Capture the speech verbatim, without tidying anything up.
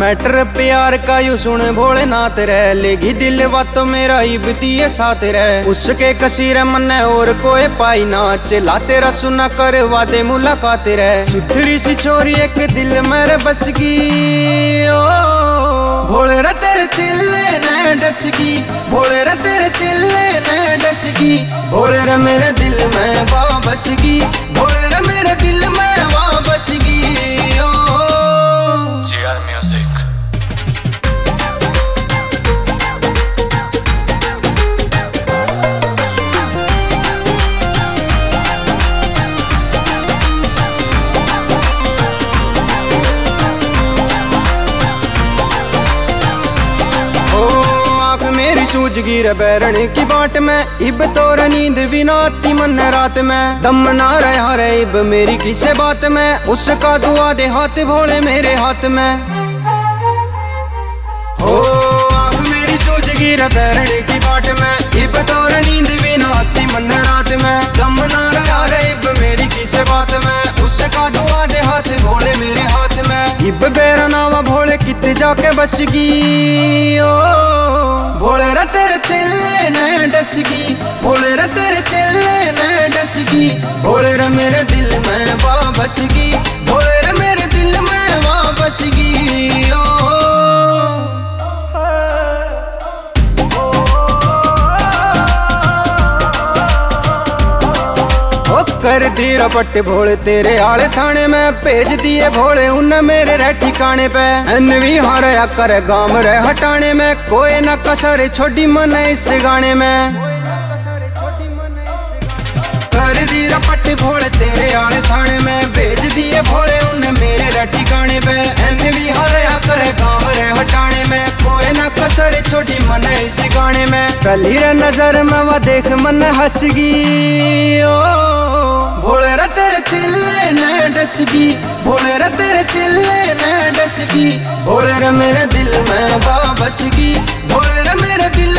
Matter प्यार का you सुन भोलेनाथ रे, लेगी दिल बातों मेरा ही बितिये साथ रे। उसके कसीर मन और कोई पाई ना, चला तेरा सुना कर वादे मुलाकात रे। सुथरी सी छोरी एक दिल मेरे बस की, ओ भोले रे तेरे चिल्ले न डसगी, भोले रे तेरे चिल्ले न डसगी, भोले रे मेरे दिल में वाबसगी, भोले रे मेरे दिल में वाबसगी। जी आर म्यूजिक। मेरी सूझ गिर बैरण की बाट में, इब तोर नींद भी ना आती मन रात में। दम ना रहा रे इब मेरी किसे बात में, उसका दुआ दे हाथ भोले मेरे हाथ में। हो आँख मेरी सूझ गिर बैरण की बाट में, इब तोर नींद भी ना आती मन रात में। दम ना रहा रे इब मेरी किसे बात में, उसका दुआ दे हाथ भोले मेरे हाथ में। इब बेरा नावा भोले कित जाके बसगी, ओ भोले रे तेरे चिल्ले न डसगी, भोले रे तेरे चिल्ले न डसगी, भोले रे मेरे दिल में वाबसगी, भोले रे मेरे दिल में वाबसगी। ओ कर दी रपट भोले तेरे आले थाने में, भेज दिए भोले उन मेरे रे ठिकाने पे। एनवी हारया कर गाम रे हटाने में, कोई न कसर छोड़ी मन इस गाने में। कर दी रपट भोले तेरे आले थाने में, भेज दिए भोले उन मेरे रे ठिकाने पे। एनवी हारया कर गाम रे हटाने में, कोई न कसर छोड़ी मन इस गाने में। पहली रे नजर में वो देख मन हंसगी, ओ भोले रे तेरे चिल्ले न डसगी, भोले रे तेरे चिल्ले न डसगी, भोले रे मेरे दिल में वाबसगी, भोले रे मेरे दिल